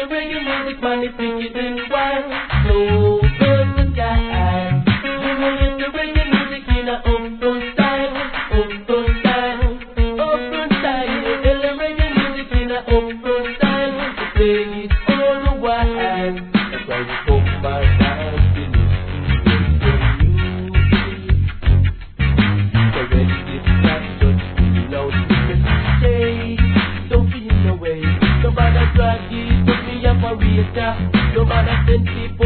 reggae music, man, it's wicked and wild. So turn the sky. You will hear the reggae music in a upfront style. Upfront style. Upfront style. You will hear the reggae music in a upfront style. We play it all the while. That's why we come back and finish the music. So when it starts, just feel out the shade. Don't feel no way. Nobody drag it, put me up a racer. Nobody send people